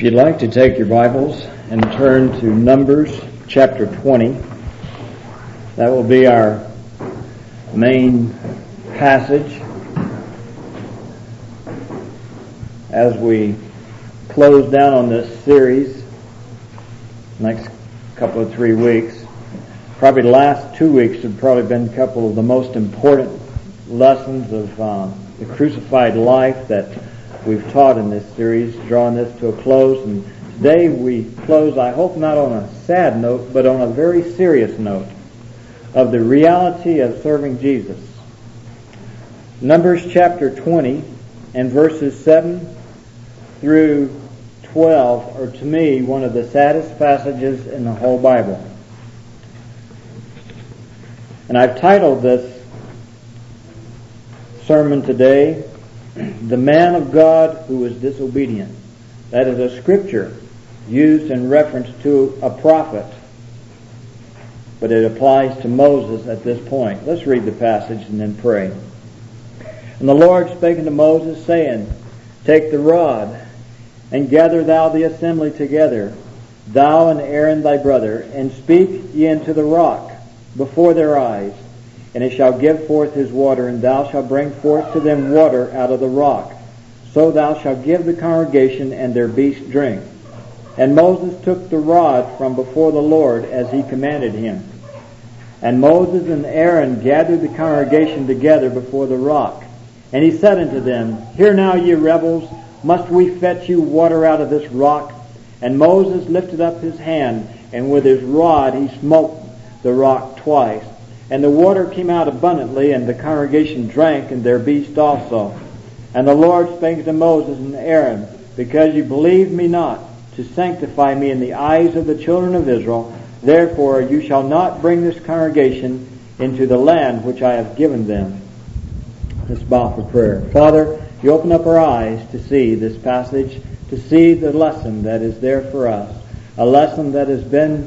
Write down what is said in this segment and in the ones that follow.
If you'd like to take your Bibles and turn to Numbers chapter 20, that will be our main passage as we close down on this series next couple of 3 weeks. Probably the last 2 weeks have probably been a couple of the most important lessons of the crucified life that we've taught in this series, drawing this to a close. And today we close, I hope not on a sad note, but on a very serious note of the reality of serving Jesus. Numbers chapter 20 and verses 7 through 12 are to me one of the saddest passages in the whole Bible. And I've titled this sermon today, "The Man of God Who Was Disobedient." That is a scripture used in reference to a prophet, but it applies to Moses at this point. Let's read the passage and then pray. "And the Lord spake unto Moses, saying, Take the rod, and gather thou the assembly together, thou and Aaron thy brother, and speak ye unto the rock before their eyes, and it shall give forth his water, and thou shalt bring forth to them water out of the rock. So thou shalt give the congregation and their beasts drink. And Moses took the rod from before the Lord as he commanded him. And Moses and Aaron gathered the congregation together before the rock. And he said unto them, Hear now, ye rebels, must we fetch you water out of this rock? And Moses lifted up his hand, and with his rod he smote the rock twice. And the water came out abundantly, and the congregation drank, and their beasts also. And the Lord spake to Moses and Aaron, Because you believed me not to sanctify me in the eyes of the children of Israel, therefore you shall not bring this congregation into the land which I have given them." Let's bow for prayer. Father, you open up our eyes to see this passage, to see the lesson that is there for us, a lesson that has been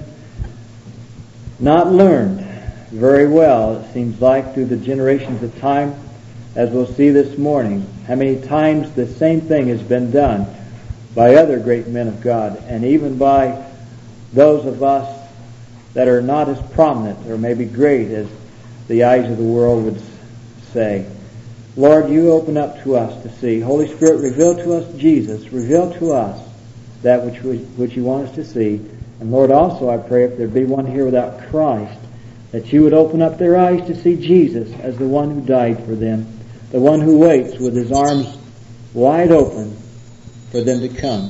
not learned very well, it seems like, through the generations of time, as we'll see this morning. How many times the same thing has been done by other great men of God, and even by those of us that are not as prominent or maybe great as the eyes of the world would say. Lord, you open up to us to see. Holy Spirit, reveal to us Jesus. Reveal to us that which you want us to see. And Lord, also I pray if there be one here without Christ, that you would open up their eyes to see Jesus as the one who died for them, the one who waits with his arms wide open for them to come.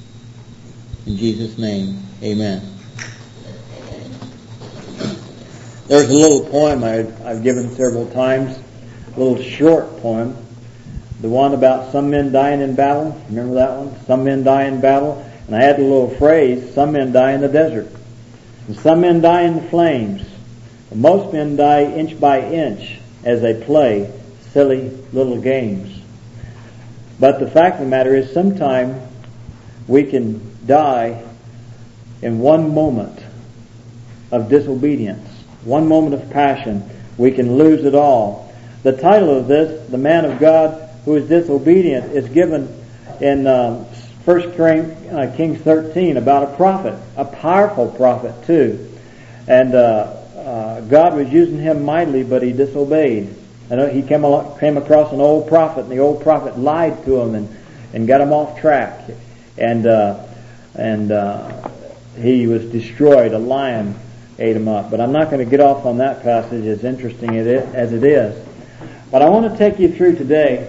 In Jesus' name, amen. There's a little poem I've given several times, a little short poem, the one about some men dying in battle. Remember that one? Some men die in battle. And I had a little phrase, some men die in the desert. And some men die in the flames. Most men die inch by inch as they play silly little games. But the fact of the matter is, sometimes we can die in one moment of disobedience, one moment of passion. We can lose it all. The title of this, "The Man of God Who is Disobedient," is given in 1 Kings 13 about a prophet, a powerful prophet too. And God was using him mightily, but he disobeyed. And he came across an old prophet, and the old prophet lied to him and got him off track. And he was destroyed. A lion ate him up. But I'm not going to get off on that passage, as interesting as it is. But I want to take you through today.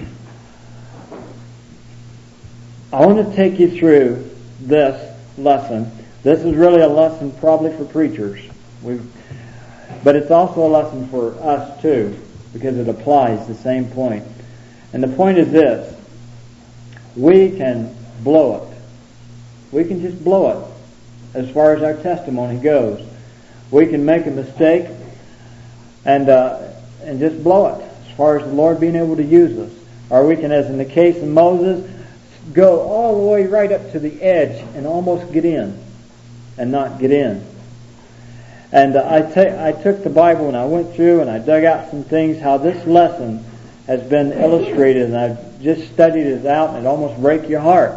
I want to take you through this lesson. This is really a lesson probably for preachers. But it's also a lesson for us too, because it applies the same point. And the point is this: we can blow it. We can just blow it as far as our testimony goes. We can make a mistake and just blow it as far as the Lord being able to use us. Or we can, as in the case of Moses, go all the way right up to the edge and almost get in and not get in. And I took the Bible and I went through and I dug out some things, how this lesson has been illustrated, and I've just studied it out, and it almost breaks your heart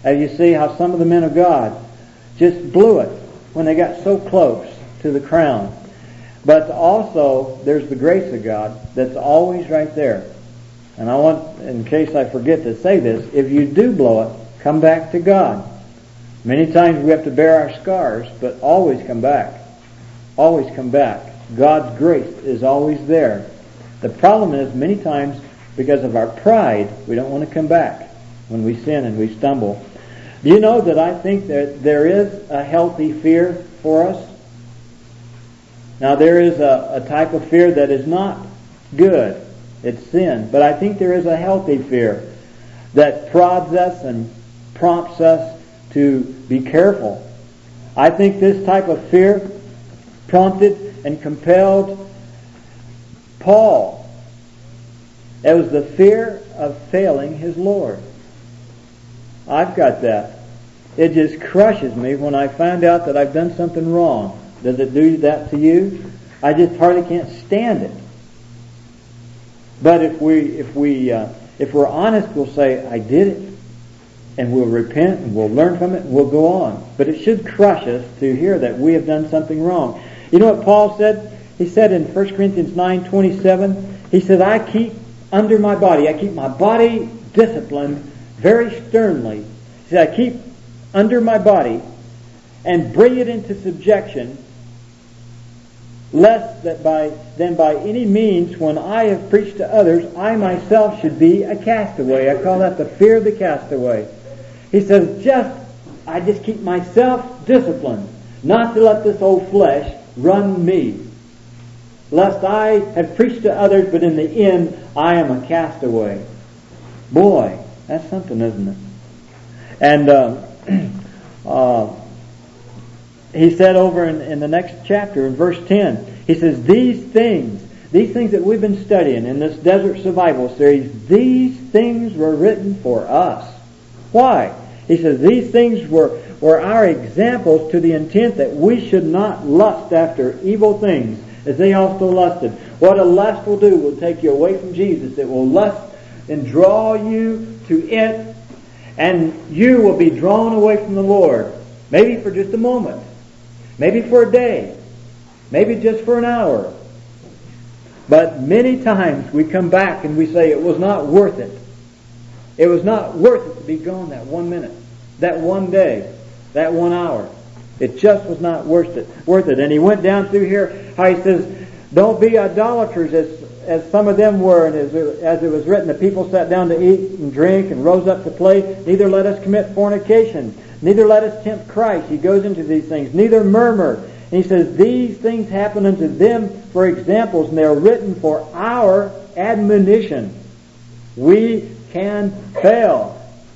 As you see how some of the men of God just blew it when they got so close to the crown. But also, there's the grace of God that's always right there. And I want, in case I forget to say this, if you do blow it, come back to God. Many times we have to bear our scars, but always come back. Always come back. God's grace is always there. The problem is, many times, because of our pride, we don't want to come back when we sin and we stumble. Do you know that I think that there is a healthy fear for us? Now, there is a type of fear that is not good. It's sin. But I think there is a healthy fear that prods us and prompts us to be careful. I think this type of fear prompted and compelled Paul. It was the fear of failing his Lord. I've got that. It just crushes me when I find out that I've done something wrong. Does it do that to you? I just hardly can't stand it. But if we're honest, we'll say, I did it. And we'll repent and we'll learn from it and we'll go on. But it should crush us to hear that we have done something wrong. You know what Paul said? He said in 1 Corinthians 9:27, he said, I keep my body disciplined very sternly. He said, I keep under my body and bring it into subjection, lest that by any means, when I have preached to others, I myself should be a castaway. I call that the fear of the castaway. He says, I just keep myself disciplined, not to let this old flesh run me, lest I have preached to others, but in the end, I am a castaway. Boy, that's something, isn't it? And he said over in the next chapter, in verse 10, he says, these things that we've been studying in this Desert Survival series, these things were written for us. Why? He says, these things were our examples to the intent that we should not lust after evil things, as they also lusted. What a lust will do will take you away from Jesus. It will lust and draw you to it, and you will be drawn away from the Lord. Maybe for just a moment. Maybe for a day. Maybe just for an hour. But many times we come back and we say it was not worth it. It was not worth it to be gone that 1 minute, that 1 day, that 1 hour. It just was not worth it. And he went down through here how he says, don't be idolaters as some of them were, and as it was written, the people sat down to eat and drink and rose up to play. Neither let us commit fornication. Neither let us tempt Christ. He goes into these things. Neither murmur. And he says, these things happen unto them for examples, and they are written for our admonition. We can fail.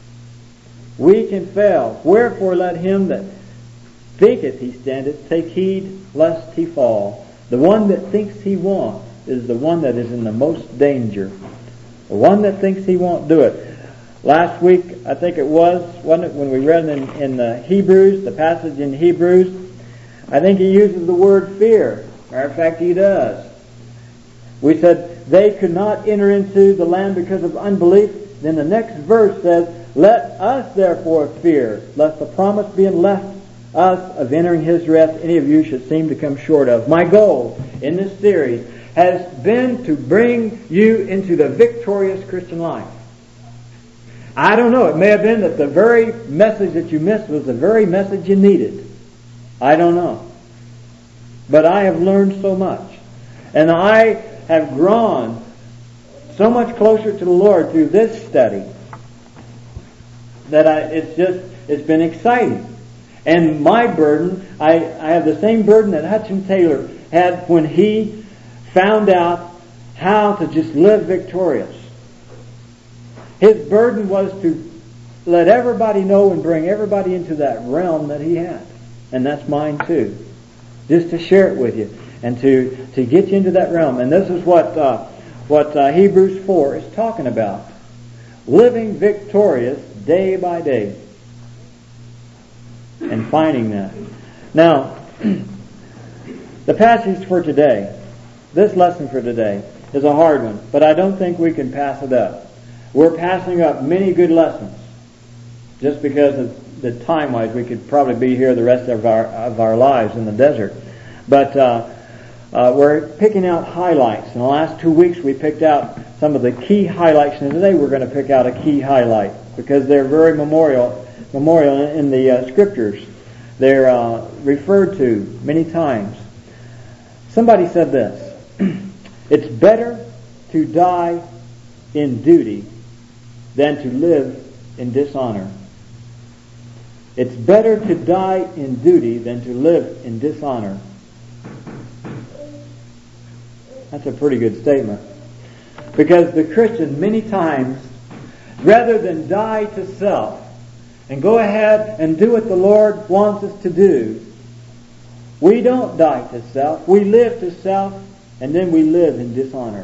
We can fail. Wherefore let him that thinketh he standeth take heed lest he fall. The one that thinks he won't is the one that is in the most danger. The one that thinks he won't do it. Last week, I think it wasn't it, when we read in Hebrews, the passage in Hebrews, I think he uses the word fear. Matter of fact, he does. We said they could not enter into the land because of unbelief. Then the next verse says, let us therefore fear, lest the promise being left us of entering his rest, any of you should seem to come short of. My goal in this series has been to bring you into the victorious Christian life. I don't know. It may have been that the very message that you missed was the very message you needed. I don't know. But I have learned so much. And I have grown so much closer to the Lord through this study that it's been exciting. And my burden, I have the same burden that Hudson Taylor had when he found out how to just live victorious. His burden was to let everybody know and bring everybody into that realm that he had. And that's mine too. Just to share it with you and to get you into that realm. And this is what Hebrews 4 is talking about. Living victorious day by day. And finding that. Now, the passage for today, this lesson for today, is a hard one, but I don't think we can pass it up. We're passing up many good lessons. just because of the time-wise, we could probably be here the rest of our lives in the desert. But we're picking out highlights. In the last 2 weeks, we picked out some of the key highlights, and today we're going to pick out a key highlight because they're very memorial in the Scriptures. They're referred to many times. Somebody said this: it's better to die in duty than to live in dishonor. It's better to die in duty than to live in dishonor. That's a pretty good statement. Because the Christian, many times, rather than die to self and go ahead and do what the Lord wants us to do, we don't die to self. We live to self, and then we live in dishonor.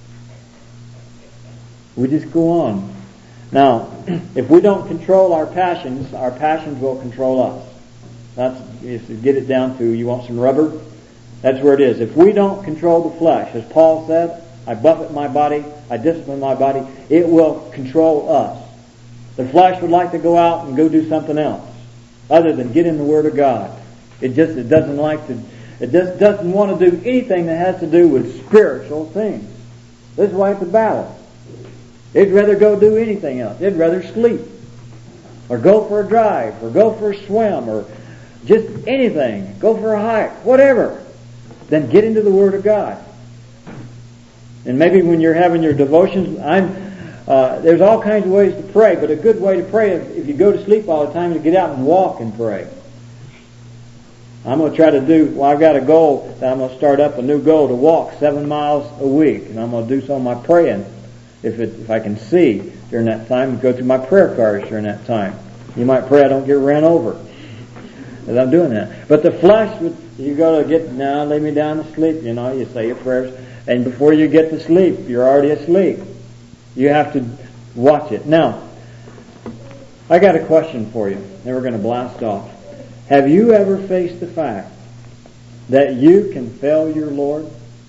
We just go on. Now, if we don't control our passions will control us. That's, if you get it down to, you want some rubber? That's where it is. If we don't control the flesh, as Paul said, I buffet my body, I discipline my body, it will control us. The flesh would like to go out and go do something else other than get in the Word of God. It just doesn't want to do anything that has to do with spiritual things. This is why it's a battle. It'd rather go do anything else. It'd rather sleep, or go for a drive, or go for a swim, or just anything. Go for a hike, whatever, than get into the Word of God. And maybe when you're having your devotions, there's all kinds of ways to pray, but a good way to pray, if you go to sleep all the time, is to get out and walk and pray. I'm going to try to I've got a goal that I'm going to start up, a new goal, to walk 7 miles a week, and I'm going to do some of my praying. If I can see during that time, and go through my prayer cards during that time. You might pray I don't get ran over as I'm doing that. But the flesh, you go to lay me down to sleep. You say your prayers, and before you get to sleep, you're already asleep. You have to watch it. Now, I got a question for you. Then we're going to blast off. Have you ever faced the fact that you can fail your Lord?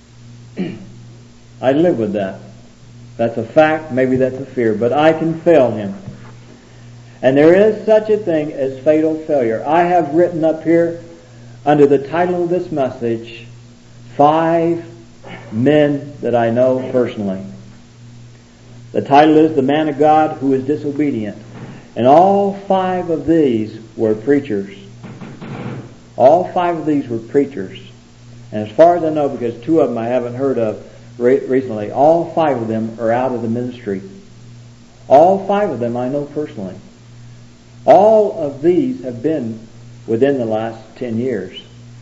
I live with that. That's a fact, maybe that's a fear, but I can fail Him. And there is such a thing as fatal failure. I have written up here, under the title of this message, 5 men that I know personally. The title is The Man of God Who is Disobedient. And all 5 of these were preachers. All 5 of these were preachers. And as far as I know, because 2 of them I haven't heard of recently, all 5 of them are out of the ministry. All 5 of them I know personally. All of these have been within the last 10 years.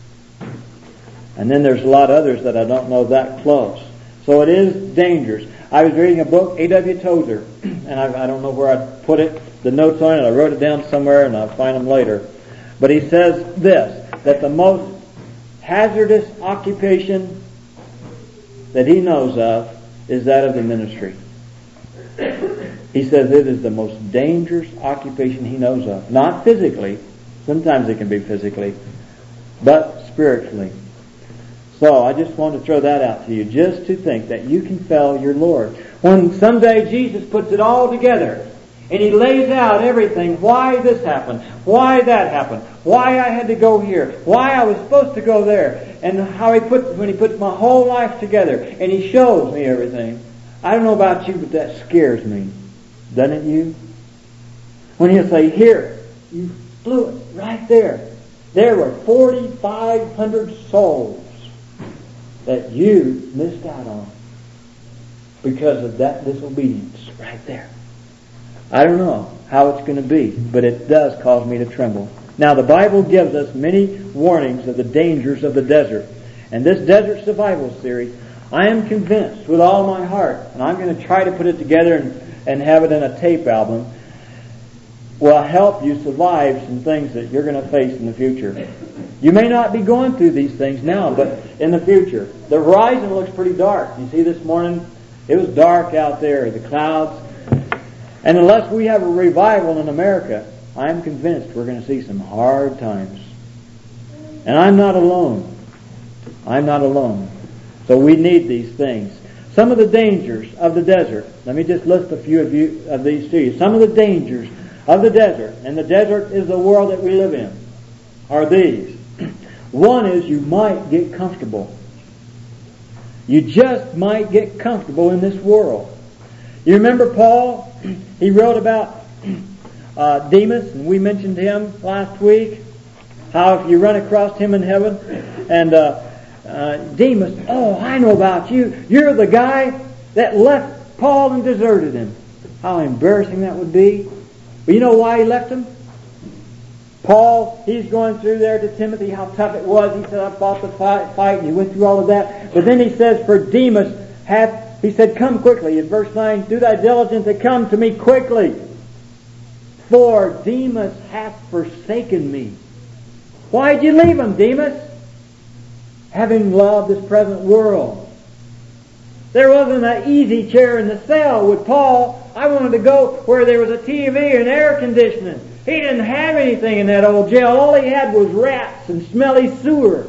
And then there's a lot of others that I don't know that close. So it is dangerous. I was reading a book, A.W. Tozer, and I don't know where I put it, the notes on it. I wrote it down somewhere, and I'll find them later. But he says this, that the most hazardous occupation that he knows of is that of the ministry. He says it is the most dangerous occupation he knows of. Not physically. Sometimes it can be physically. But spiritually. So I just want to throw that out to you. Just to think that you can fail your Lord. When someday Jesus puts it all together and He lays out everything. Why this happened. Why that happened. Why I had to go here. Why I was supposed to go there. And how when He puts my whole life together and He shows me everything. I don't know about you, but that scares me. Doesn't it you? When He'll say, here, you blew it right there. There were 4,500 souls that you missed out on because of that disobedience right there. I don't know how it's going to be, but it does cause me to tremble. Now, the Bible gives us many warnings of the dangers of the desert. And this Desert Survival Series, I am convinced with all my heart, and I'm going to try to put it together and have it in a tape album, will help you survive some things that you're going to face in the future. You may not be going through these things now, but in the future. The horizon looks pretty dark. You see, this morning, it was dark out there, the clouds. And unless we have a revival in America, I'm convinced we're going to see some hard times. And I'm not alone. I'm not alone. So we need these things. Some of the dangers of the desert. Let me just list a few of these to you. Some of the dangers of the desert, and the desert is the world that we live in, are these. One is you might get comfortable. You just might get comfortable in this world. You remember Paul? He wrote about Demas, and we mentioned him last week. How if you run across him in heaven, and Demas, oh, I know about you. You're the guy that left Paul and deserted him. How embarrassing that would be. But you know why he left him? Paul, he's going through there to Timothy how tough it was. He said, I fought the fight, and he went through all of that. But then he says, for Demas he said, come quickly. In verse 9, do thy diligence to come to me quickly. For Demas hath forsaken me. Why'd you leave him, Demas? Having loved this present world. There wasn't an easy chair in the cell with Paul. I wanted to go where there was a TV and air conditioning. He didn't have anything in that old jail. All he had was rats and smelly sewer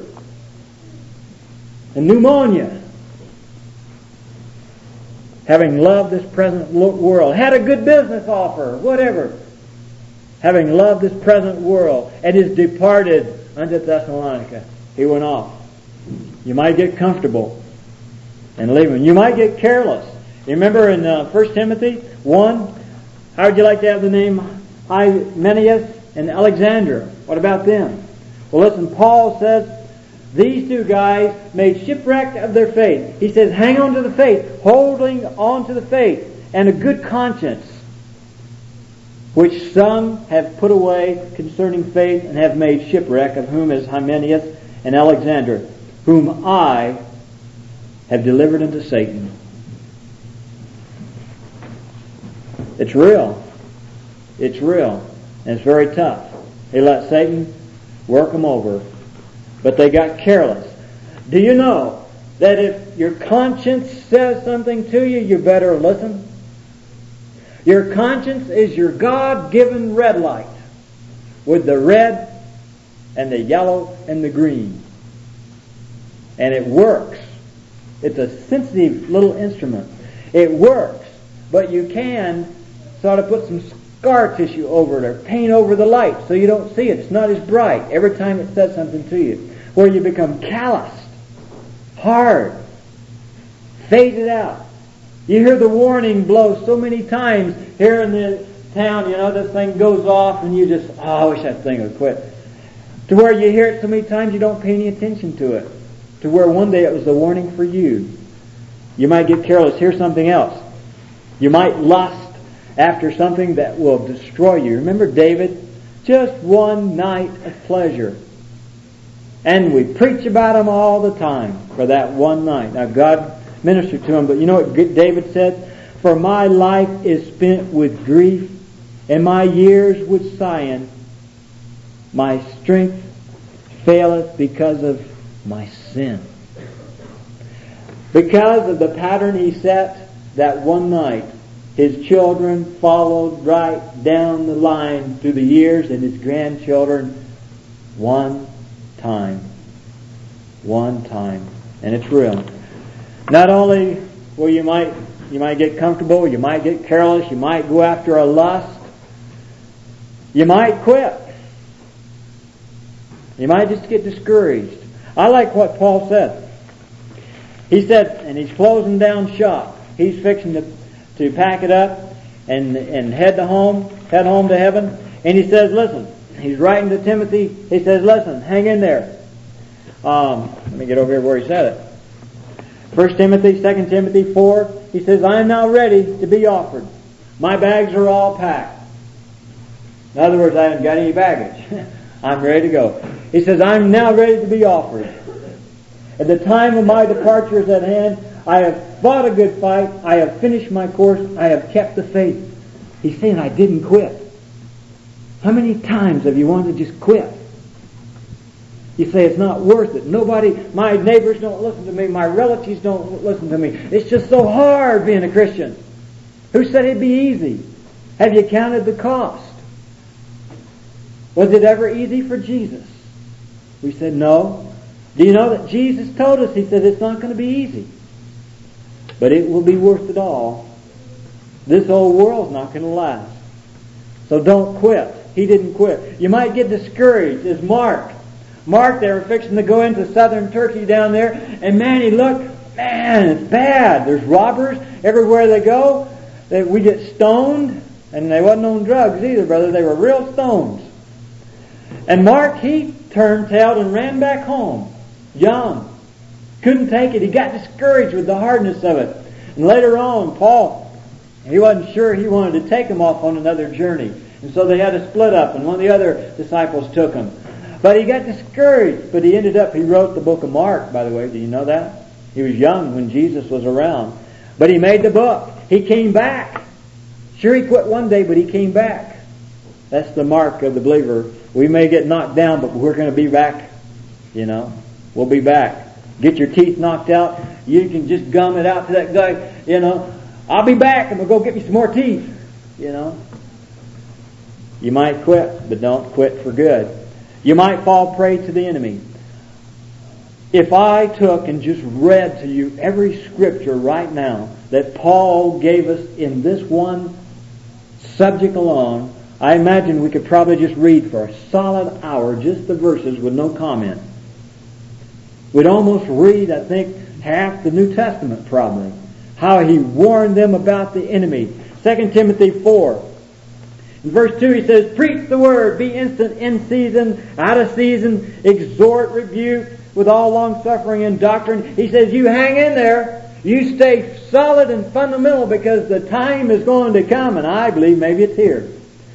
and pneumonia. Having loved this present world, had a good business offer, whatever. Having loved this present world, and is departed unto Thessalonica. He went off. You might get comfortable and leave him. You might get careless. You remember in 1 Timothy 1, how would you like to have the name Hymenaeus and Alexander? What about them? Well, listen, Paul says these two guys made shipwreck of their faith. He says, hang on to the faith, holding on to the faith, and a good conscience, which some have put away concerning faith and have made shipwreck, of whom is Hymenaeus and Alexander, whom I have delivered unto Satan. It's real. It's real. And it's very tough. They let Satan work them over. But they got careless. Do you know that if your conscience says something to you, you better listen? Your conscience is your God-given red light with the red and the yellow and the green. And it works. It's a sensitive little instrument. It works. But you can sort of put some scar tissue over it or paint over the light so you don't see it. It's not as bright every time it says something to you. Where you become calloused, hard, faded out. You hear the warning blow so many times here in the town, you know, this thing goes off and you just, I wish that thing would quit. To where you hear it so many times you don't pay any attention to it. To where one day it was a warning for you. You might get careless. Here's something else. You might lust after something that will destroy you. Remember David? Just one night of pleasure. And we preach about them all the time for that one night. Now God ministered to him, but you know what David said? For my life is spent with grief, and my years with sighing. My strength faileth because of my sin. Because of the pattern he set that one night, his children followed right down the line through the years, and his grandchildren one time. One time. And it's real. Not only will you might get comfortable, you might get careless, you might go after a lust, you might quit. You might just get discouraged. I like what Paul said. He said, and he's closing down shop. He's fixing to pack it up and head home to heaven. And he says, listen, he's writing to Timothy. He says, listen, hang in there. Let me get over here where he said it. 1 Timothy, 2 Timothy 4, he says, I am now ready to be offered. My bags are all packed. In other words, I haven't got any baggage. I'm ready to go. He says, I'm now ready to be offered. At the time of my departure is at hand. I have fought a good fight. I have finished my course. I have kept the faith. He's saying I didn't quit. How many times have you wanted to just quit? You say it's not worth it. My neighbors don't listen to me. My relatives don't listen to me. It's just so hard being a Christian. Who said it'd be easy? Have you counted the cost? Was it ever easy for Jesus? We said no. Do you know that Jesus told us, He said it's not going to be easy. But it will be worth it all. This old world's not going to last. So don't quit. He didn't quit. You might get discouraged as Mark. Mark, they were fixing to go into southern Turkey down there, and man, he looked, man, it's bad. There's robbers everywhere they go. We get stoned, and they wasn't on drugs either, brother. They were real stones. And Mark, he turned tail and ran back home. Young. Couldn't take it. He got discouraged with the hardness of it. And later on, Paul, he wasn't sure he wanted to take him off on another journey. And so they had to split up, and one of the other disciples took him. But he got discouraged. But he wrote the book of Mark, by the way. Do you know that? He was young when Jesus was around. But he made the book. He came back. Sure, he quit one day, but he came back. That's the mark of the believer. We may get knocked down, but we're going to be back. You know, we'll be back. Get your teeth knocked out. You can just gum it out to that guy. You know, I'll be back and we'll go get me some more teeth. You know. You might quit, but don't quit for good. You might fall prey to the enemy. If I took and just read to you every scripture right now that Paul gave us in this one subject alone, I imagine we could probably just read for a solid hour just the verses with no comment. We'd almost read, I think, half the New Testament probably. How he warned them about the enemy. 2 Timothy 4. In verse 2 he says, preach the word, be instant in season, out of season, exhort, rebuke, with all long suffering and doctrine. He says, you hang in there. You stay solid and fundamental because the time is going to come, and I believe maybe it's here.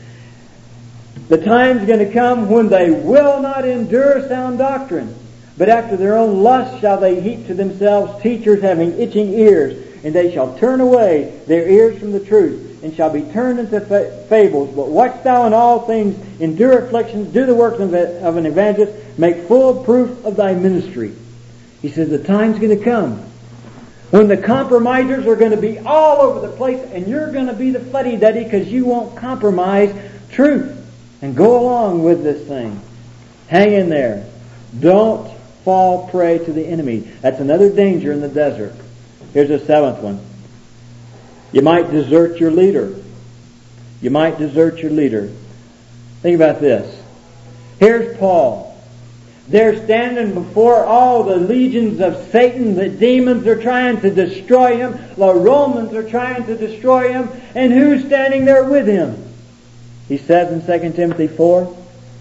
The time's going to come when they will not endure sound doctrine, but after their own lust shall they heap to themselves teachers having itching ears, and they shall turn away their ears from the truth, and shall be turned into fables. But watch thou in all things, endure afflictions, do the works of an evangelist, make full proof of thy ministry. He says the time's going to come when the compromisers are going to be all over the place, and you're going to be the fuddy-duddy because you won't compromise truth and go along with this thing. Hang in there. Don't fall prey to the enemy. That's another danger in the desert. Here's a seventh one. You might desert your leader. You might desert your leader. Think about this. Here's Paul. They're standing before all the legions of Satan. The demons are trying to destroy him. The Romans are trying to destroy him. And who's standing there with him? He says in 2 Timothy 4,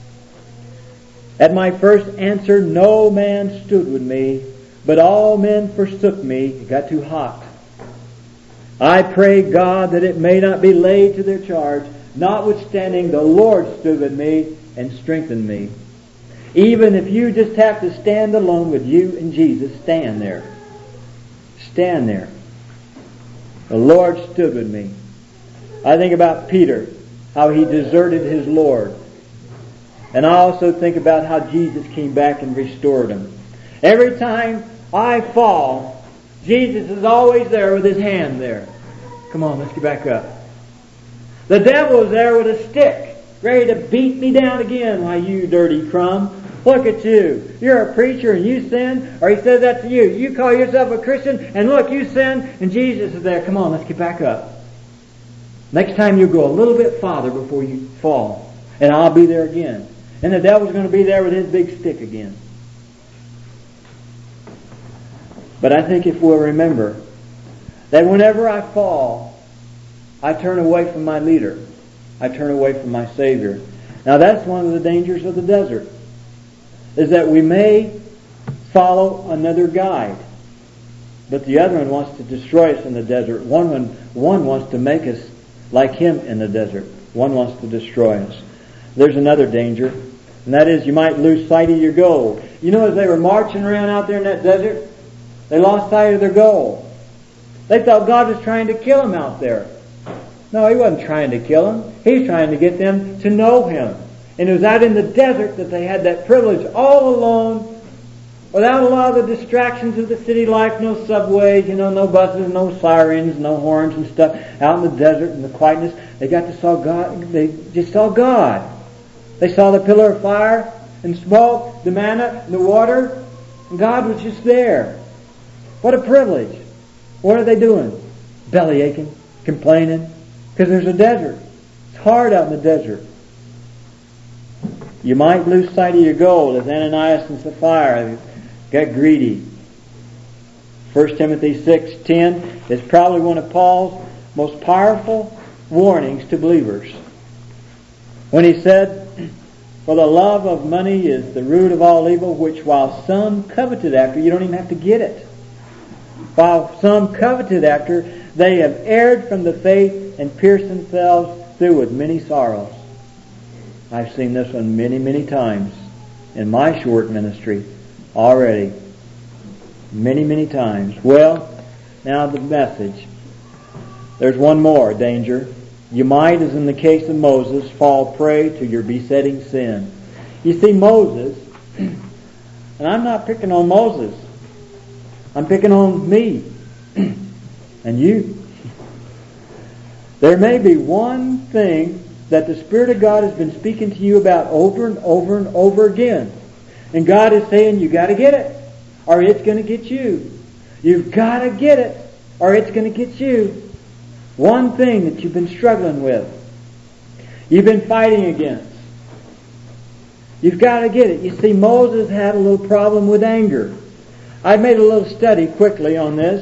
at my first answer no man stood with me, but all men forsook me. It got too hot. I pray God that it may not be laid to their charge. Notwithstanding, the Lord stood with me and strengthened me. Even if you just have to stand alone with you and Jesus, stand there. Stand there. The Lord stood with me. I think about Peter, how he deserted his Lord. And I also think about how Jesus came back and restored him. Every time I fall, Jesus is always there with his hand there. Come on, let's get back up. The devil is there with a stick, ready to beat me down again. Why, you dirty crumb. Look at you. You're a preacher and you sin. Or he says that to you. You call yourself a Christian and look, you sin. And Jesus is there. Come on, let's get back up. Next time you go a little bit farther before you fall. And I'll be there again. And the devil's going to be there with his big stick again. But I think if we'll remember that whenever I fall, I turn away from my leader. I turn away from my Savior. Now that's one of the dangers of the desert, is that we may follow another guide, but the other one wants to destroy us in the desert. One wants to make us like him in the desert. One wants to destroy us. There's another danger, and that is you might lose sight of your goal. You know, as they were marching around out there in that desert, they lost sight of their goal. They thought God was trying to kill them out there. No, He wasn't trying to kill them. He was trying to get them to know Him. And it was out in the desert that they had that privilege, all alone, without a lot of the distractions of the city life, no subways, no buses, no sirens, no horns and stuff. Out in the desert in the quietness, they got to saw God. They just saw God. They saw the pillar of fire and smoke, the manna, and the water, and God was just there. What a privilege. What are they doing? Belly aching, complaining, because there's a desert. It's It's hard out in the desert. You might lose sight of your goal as Ananias and Sapphira got greedy. 1 Timothy 6:10 is probably one of Paul's most powerful warnings to believers. When he said, "For the love of money is the root of all evil, which while some coveted after," you don't even have to get it. "While some coveted after, they have erred from the faith and pierced themselves through with many sorrows." I've seen this one many, many times in my short ministry already. Many, many times. Well, now the message. There's one more danger. You might, as in the case of Moses, fall prey to your besetting sin. You see, Moses, and I'm not picking on Moses. I'm picking on me and you. There may be one thing that the Spirit of God has been speaking to you about over and over and over again. And God is saying, you got to get it, or it's going to get you. You've got to get it, or it's going to get you. One thing that you've been struggling with, you've been fighting against. You've got to get it. You see, Moses had a little problem with anger. I made a little study quickly on this.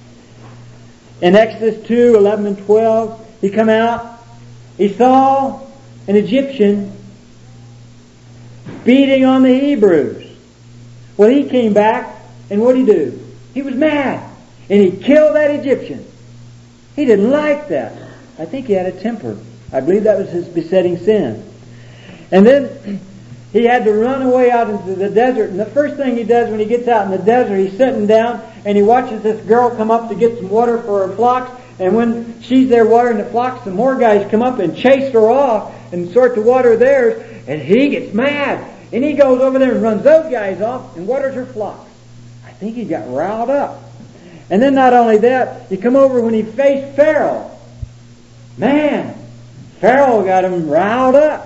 In Exodus 2, 11 and 12, he come out, he saw an Egyptian beating on the Hebrews. Well, he came back, and what did he do? He was mad, and he killed that Egyptian. He didn't like that. I think he had a temper. I believe that was his besetting sin. And then he had to run away out into the desert, and the first thing he does when he gets out in the desert, he's sitting down, and he watches this girl come up to get some water for her flocks. And when she's there watering the flocks, some more guys come up and chase her off and start to water theirs. And he gets mad. And he goes over there and runs those guys off and waters her flocks. I think he got riled up. And then not only that, you come over when he faced Pharaoh. Man, Pharaoh got him riled up.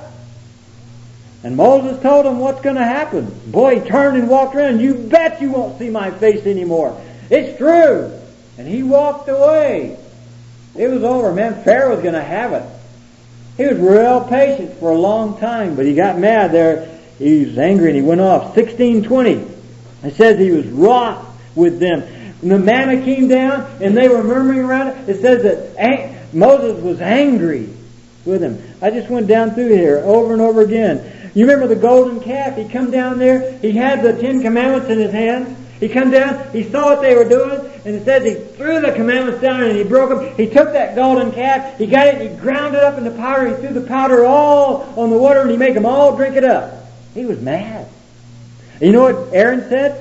And Moses told him what's going to happen. Boy, he turned and walked around. You bet you won't see my face anymore. It's true. And he walked away. It was over, man. Pharaoh was going to have it. He was real patient for a long time, but he got mad there. He was angry and he went off. 16:20. It says he was wroth with them. When the manna came down and they were murmuring around it, it says that Moses was angry with them. I just went down through here over and over again. You remember the golden calf? He come down there. He had the 10 Commandments in his hands. He come down. He saw what they were doing. And it says he threw the commandments down and he broke them. He took that golden calf. He got it and he ground it up into powder. He threw the powder all on the water and he made them all drink it up. He was mad. You know what Aaron said?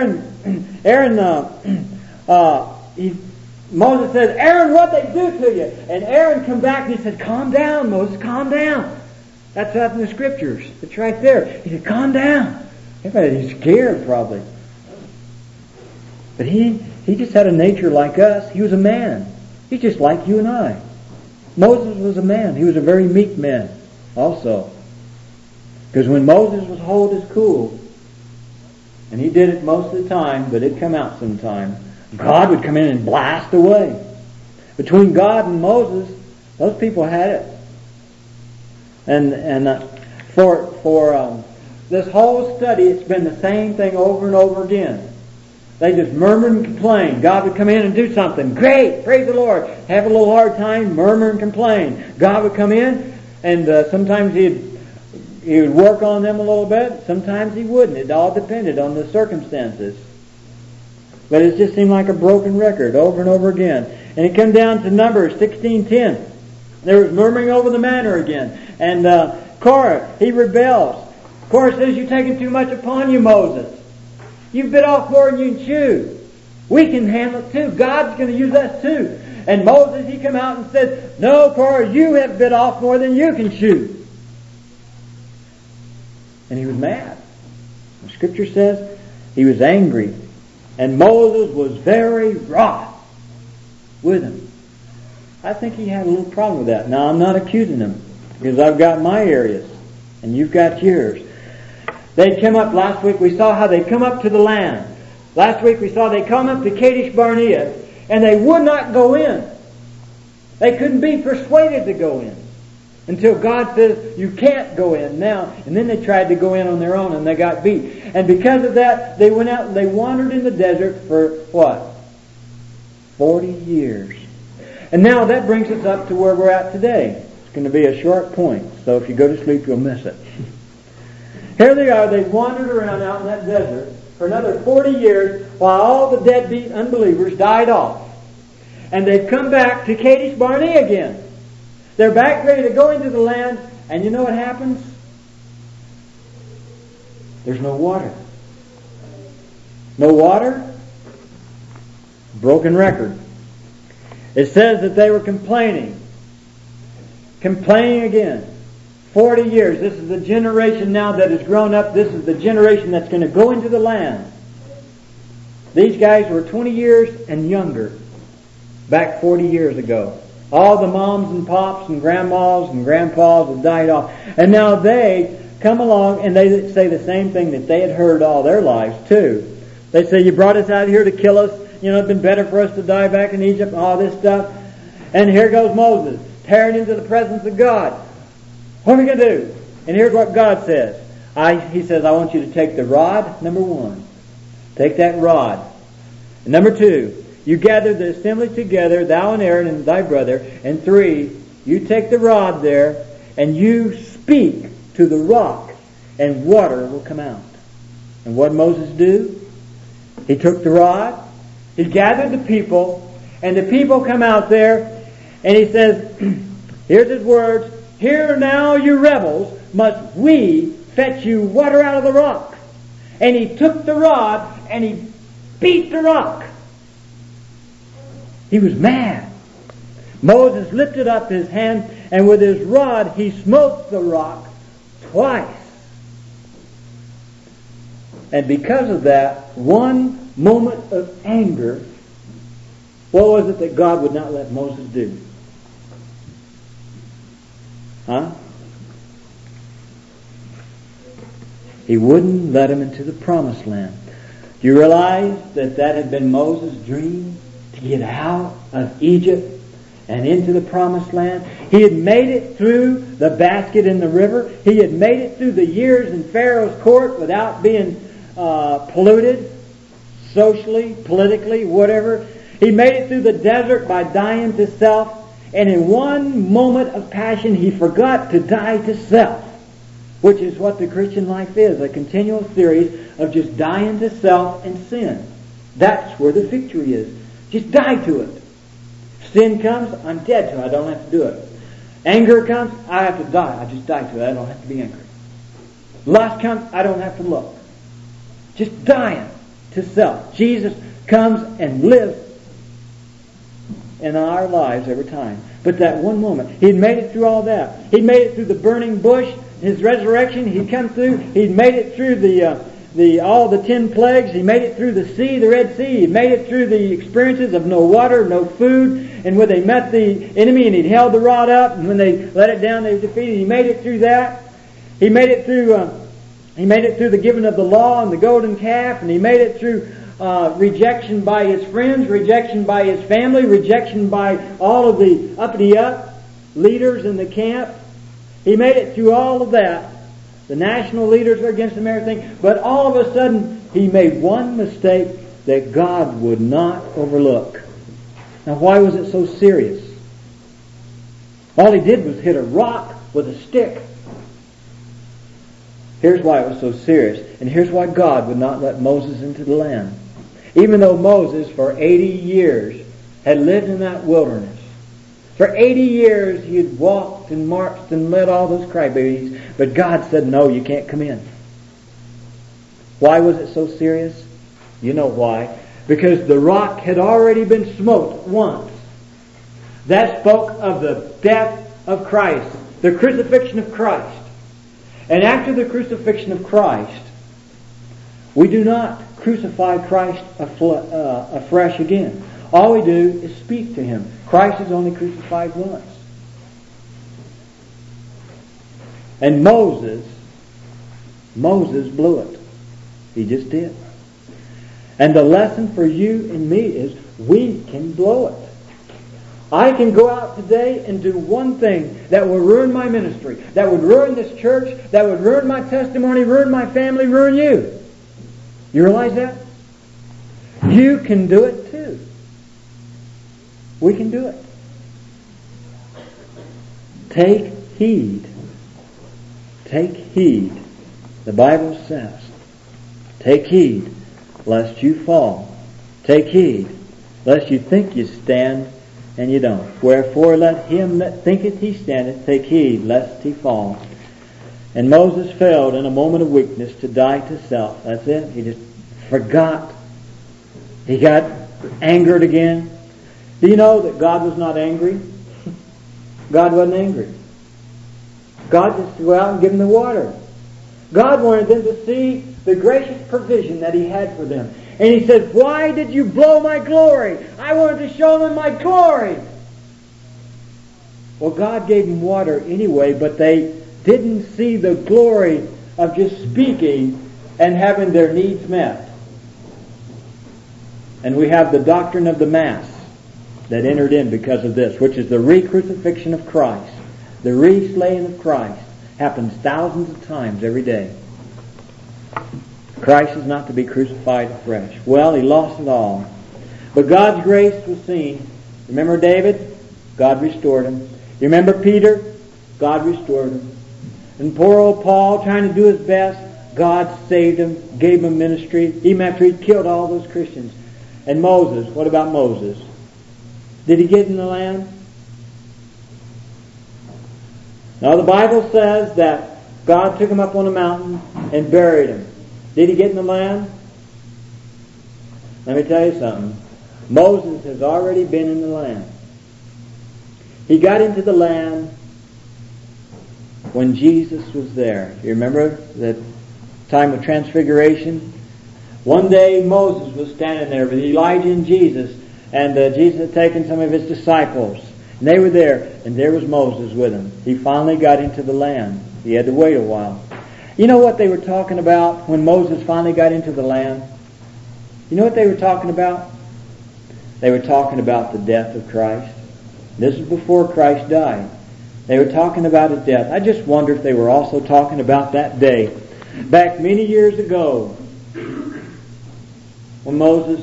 Moses said, Aaron, what'd they do to you? And Aaron come back and he said, calm down, Moses, calm down. That's up in the scriptures. It's right there. He said, calm down. Everybody, he's scared probably. But he just had a nature like us. He was a man. He's just like you and I. Moses was a man. He was a very meek man also. Because when Moses was hold his cool, and he did it most of the time, but it'd come out sometime, God would come in and blast away. Between God and Moses, those people had it. And for this whole study, it's been the same thing over and over again. They just murmured and complained. God would come in and do something. Great! Praise the Lord. Have a little hard time, murmur and complain. God would come in, and sometimes he would work on them a little bit. Sometimes he wouldn't. It all depended on the circumstances. But it just seemed like a broken record over and over again. And it came down to Numbers 16:10. There was murmuring over the manna again. And Korah, he rebels. Korah says, you're taking too much upon you, Moses. You've bit off more than you can chew. We can handle it too. God's going to use us too. And Moses, he come out and said, no, Korah, you have bit off more than you can chew. And he was mad. The scripture says he was angry. And Moses was very wroth with him. I think he had a little problem with that. Now, I'm not accusing him, because I've got my areas, and you've got yours. They come up last week. We saw how they come up to the land. Last week we saw they come up to Kadesh Barnea, and they would not go in. They couldn't be persuaded to go in. Until God says, you can't go in now. And then they tried to go in on their own and they got beat. And because of that, they went out and they wandered in the desert for what? 40 years. And now that brings us up to where we're at today. It's going to be a short point. So if you go to sleep, you'll miss it. Here they are. They wandered around out in that desert for another 40 years while all the deadbeat unbelievers died off. And they've come back to Kadesh Barnea again. They're back ready to go into the land, and you know what happens? There's no water. No water? Broken record. It says that they were complaining. Complaining again. 40 years. This is the generation now that has grown up. This is the generation that's going to go into the land. These guys were 20 years and younger back 40 years ago. All the moms and pops and grandmas and grandpas have died off. And now they come along and they say the same thing that they had heard all their lives too. They say, you brought us out here to kill us. You know, it'd been better for us to die back in Egypt and all this stuff. And here goes Moses, tearing into the presence of God. What are we going to do? And here's what God says. He says, I want you to take the rod, number 1. Take that rod. And number 2, you gather the assembly together, thou and Aaron and thy brother. And 3, you take the rod there and you speak to the rock and water will come out. And what did Moses do? He took the rod, he gathered the people, and the people come out there and he says, here's his words, here now you rebels, must we fetch you water out of the rock. And he took the rod and he beat the rock. He was mad. Moses lifted up his hand and with his rod he smote the rock twice. And because of that one moment of anger, what was it that God would not let Moses do? Huh? He wouldn't let him into the promised land. Do you realize that that had been Moses' dream? To get out of Egypt and into the promised land. He had made it through the basket in the river. He had made it through the years in Pharaoh's court without being polluted socially, politically, whatever. He made it through the desert by dying to self. And in one moment of passion, he forgot to die to self, which is what the Christian life is, a continual series of just dying to self and sin. That's where the victory is. Just die to it. Sin comes, I'm dead to it. I don't have to do it. Anger comes, I have to die. I just die to it. I don't have to be angry. Lust comes, I don't have to look. Just dying to self. Jesus comes and lives in our lives every time. But that one moment, He'd made it through all that. He'd made it through the burning bush, His resurrection. He'd come through. He'd made it through all the 10 plagues. He made it through the sea, the Red Sea. He made it through the experiences of no water, no food. And when they met the enemy and He'd held the rod up, and when they let it down, they were defeated. He made it through that. He made it through the giving of the law and the golden calf, and He made it through rejection by His friends, rejection by His family, rejection by all of the uppity-up leaders in the camp. He made it through all of that. The national leaders were against him and everything. But all of a sudden, he made one mistake that God would not overlook. Now, why was it so serious? All he did was hit a rock with a stick. Here's why it was so serious. And here's why God would not let Moses into the land. Even though Moses, for 80 years, had lived in that wilderness. For 80 years he had walked and marched and led all those crybabies. But God said, no, you can't come in. Why was it so serious? You know why. Because the rock had already been smote once. That spoke of the death of Christ. The crucifixion of Christ. And after the crucifixion of Christ, we do not crucify Christ afresh again. All we do is speak to Him. Christ is only crucified once. And Moses blew it. He just did. And the lesson for you and me is we can blow it. I can go out today and do one thing that will ruin my ministry, that would ruin this church, that would ruin my testimony, ruin my family, ruin you. You realize that? You can do it too. We can do it. Take heed. Take heed. The Bible says, take heed lest you fall. Take heed lest you think you stand and you don't. Wherefore let him that thinketh he standeth take heed lest he fall. And Moses failed in a moment of weakness to die to self. That's it. He just forgot. He got angered again. Do you know that God was not angry? God wasn't angry. God just go out and give them the water. God wanted them to see the gracious provision that He had for them. And He said, why did you blow my glory? I wanted to show them my glory. Well, God gave them water anyway, but they didn't see the glory of just speaking and having their needs met. And we have the doctrine of the Mass that entered in because of this, which is the re-crucifixion of Christ. The re-slaying of Christ happens thousands of times every day. Christ is not to be crucified afresh. Well, He lost it all. But God's grace was seen. Remember David? God restored him. You remember Peter? God restored him. And poor old Paul, trying to do his best, God saved him, gave him ministry, even after he'd killed all those Christians. And Moses, what about Moses? Did he get in the land? Now the Bible says that God took him up on a mountain and buried him. Did he get in the land? Let me tell you something. Moses has already been in the land. He got into the land when Jesus was there. You remember the time of Transfiguration? One day Moses was standing there with Elijah and Jesus, and Jesus had taken some of His disciples. And they were there, and there was Moses with him. He finally got into the land. He had to wait a while. You know what they were talking about when Moses finally got into the land? You know what they were talking about? They were talking about the death of Christ. This is before Christ died. They were talking about His death. I just wonder if they were also talking about that day, back many years ago, when Moses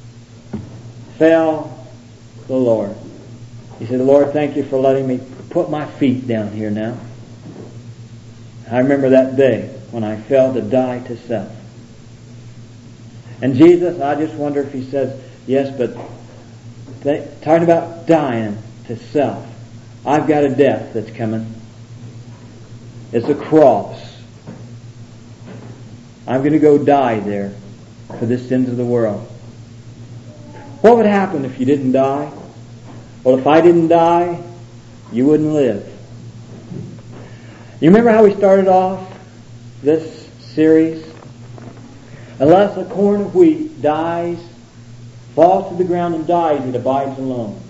fell to the Lord. He said, Lord, thank you for letting me put my feet down here now. I remember that day when I fell to die to self. And Jesus, I just wonder if He says, yes, but talking about dying to self. I've got a death that's coming. It's a cross. I'm going to go die there for the sins of the world. What would happen if you didn't die? Well, if I didn't die, you wouldn't live. You remember how we started off this series? Unless a corn of wheat dies, falls to the ground and dies, it abides alone.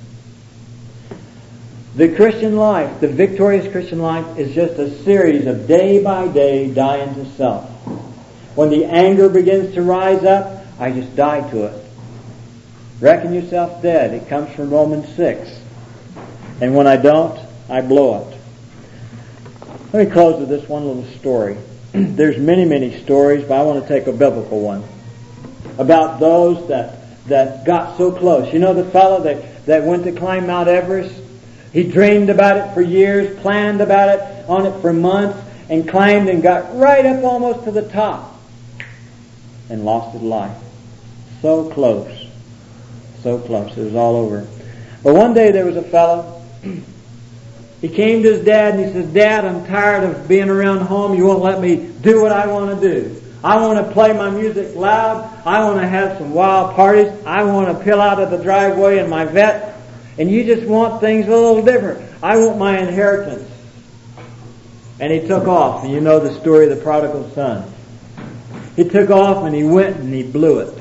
The Christian life, the victorious Christian life, is just a series of day by day dying to self. When the anger begins to rise up, I just die to it. Reckon yourself dead. It comes from Romans 6. And when I don't, I blow it. Let me close with this one little story. There's many, many stories, but I want to take a biblical one about those that got so close. You know the fellow that went to climb Mount Everest? He dreamed about it for years, planned about it, on it for months, and climbed and got right up almost to the top and lost his life. So close. So close. It was all over. But one day there was a fellow. He came to his dad and he says, Dad, I'm tired of being around home. You won't let me do what I want to do. I want to play my music loud. I want to have some wild parties. I want to peel out of the driveway in my vet. And you just want things a little different. I want my inheritance. And he took off. And you know the story of the prodigal son. He took off and he went and he blew it.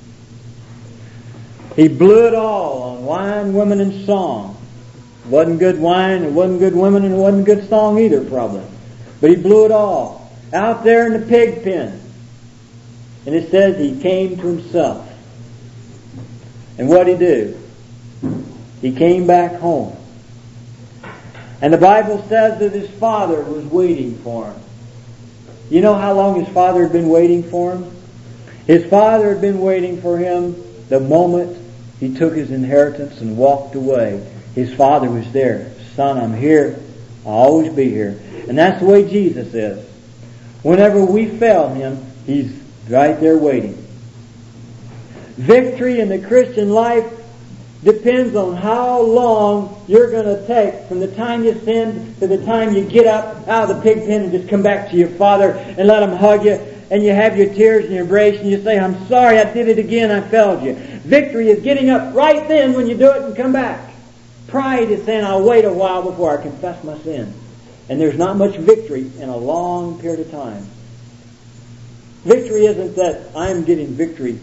He blew it all on wine, women, and song. It wasn't good wine, it wasn't good women, and it wasn't good song either, probably. But he blew it all. Out there in the pig pen. And it says he came to himself. And what'd he do? He came back home. And the Bible says that his father was waiting for him. You know how long his father had been waiting for him? His father had been waiting for him the moment he took his inheritance and walked away. His father was there. Son, I'm here. I'll always be here. And that's the way Jesus is. Whenever we fail Him, He's right there waiting. Victory in the Christian life depends on how long you're going to take from the time you sin to the time you get up out of the pig pen and just come back to your Father and let Him hug you, and you have your tears and your embrace and you say, I'm sorry, I did it again, I failed you. Victory is getting up right then when you do it and come back. Pride is saying, I'll wait a while before I confess my sin. And there's not much victory in a long period of time. Victory isn't that I'm getting victory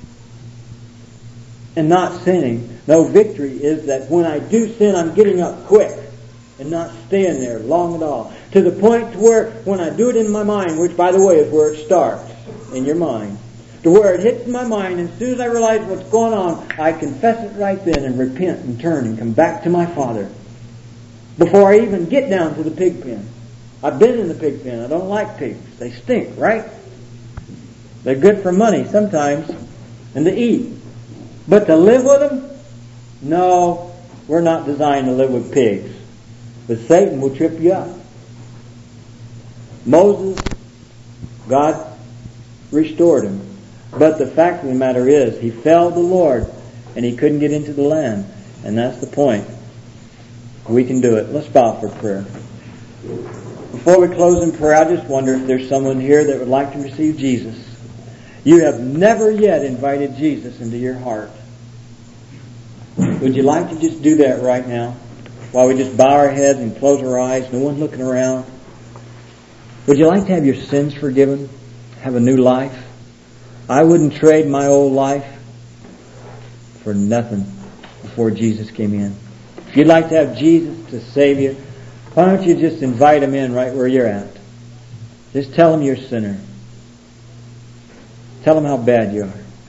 and not sinning. No, victory is that when I do sin, I'm getting up quick and not staying there long at all. To the point to where when I do it in my mind, which by the way is where it starts, in your mind, to where it hits my mind, and as soon as I realize what's going on, I confess it right then and repent and turn and come back to my Father. Before I even get down to the pig pen. I've been in the pig pen. I don't like pigs. They stink, right? They're good for money sometimes and to eat. But to live with them? No, we're not designed to live with pigs. But Satan will trip you up. Moses, God restored him. But the fact of the matter is, he failed the Lord and he couldn't get into the land. And that's the point. We can do it. Let's bow for prayer. Before we close in prayer, I just wonder if there's someone here that would like to receive Jesus. You have never yet invited Jesus into your heart. Would you like to just do that right now? While we just bow our heads and close our eyes, no one looking around. Would you like to have your sins forgiven? Have a new life? I wouldn't trade my old life for nothing before Jesus came in. If you'd like to have Jesus to save you, why don't you just invite Him in right where you're at? Just tell Him you're a sinner. Tell Him how bad you are.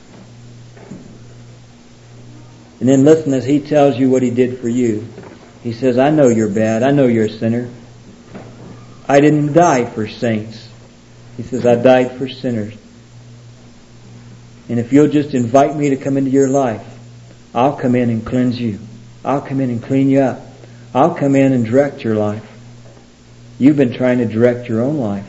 And then listen as He tells you what He did for you. He says, I know you're bad. I know you're a sinner. I didn't die for saints. He says, I died for sinners. And if you'll just invite me to come into your life, I'll come in and cleanse you. I'll come in and clean you up. I'll come in and direct your life. You've been trying to direct your own life.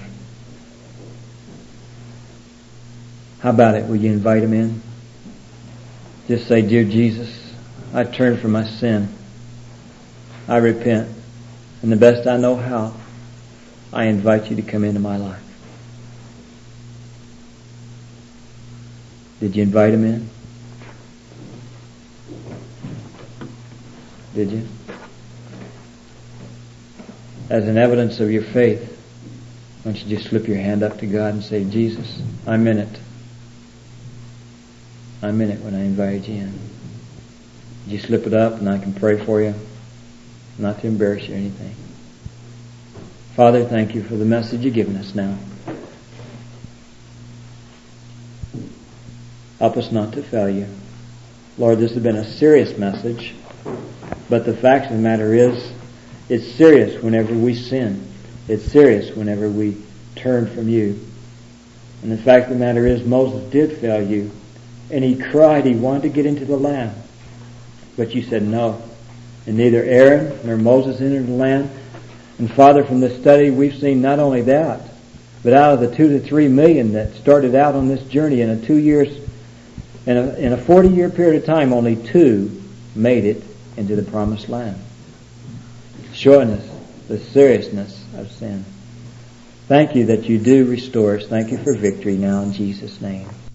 How about it? Will you invite Him in? Just say, Dear Jesus, I turn from my sin. I repent. And the best I know how, I invite you to come into my life. Did you invite Him in? Did you? As an evidence of your faith, why don't you just slip your hand up to God and say, Jesus, I'm in it. I'm in it when I invited you in. You slip it up and I can pray for you, not to embarrass you or anything. Father, thank you for the message you've given us now. Help us not to fail you. Lord, this has been a serious message, but the fact of the matter is, it's serious whenever we sin. It's serious whenever we turn from you. And the fact of the matter is, Moses did fail you. And he cried, he wanted to get into the land. But you said no. And neither Aaron nor Moses entered the land. And Father, from this study we've seen not only that, but out of the 2 to 3 million that started out on this journey in a 40-year period of time, only 2 made it into the promised land. Showing us the seriousness of sin. Thank you that you do restore us. Thank you for victory now in Jesus' name.